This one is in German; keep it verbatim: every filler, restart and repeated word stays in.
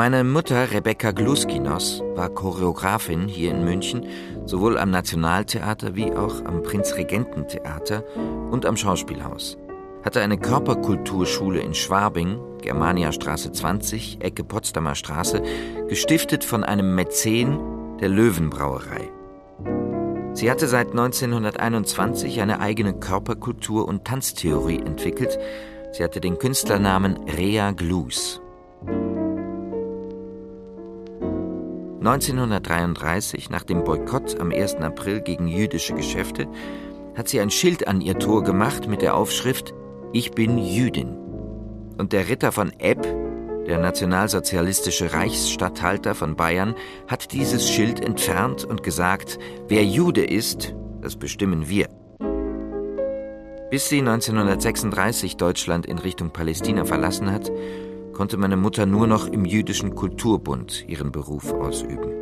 Meine Mutter, Rebecca Gluskinos, war Choreografin hier in München, sowohl am Nationaltheater wie auch am Prinzregententheater und am Schauspielhaus. Hatte eine Körperkulturschule in Schwabing, Germaniastraße zwanzig, Ecke Potsdamer Straße, gestiftet von einem Mäzen der Löwenbrauerei. Sie hatte seit neunzehnhunderteinundzwanzig eine eigene Körperkultur- und Tanztheorie entwickelt. Sie hatte den Künstlernamen Rea Glus. neunzehnhundertdreiunddreißig, nach dem Boykott am ersten April gegen jüdische Geschäfte, hat sie ein Schild an ihr Tor gemacht mit der Aufschrift »Ich bin Jüdin«. Und der Ritter von Epp, der nationalsozialistische Reichsstatthalter von Bayern, hat dieses Schild entfernt und gesagt, wer Jude ist, das bestimmen wir. Bis sie neunzehnhundertsechsunddreißig Deutschland in Richtung Palästina verlassen hat, konnte meine Mutter nur noch im Jüdischen Kulturbund ihren Beruf ausüben.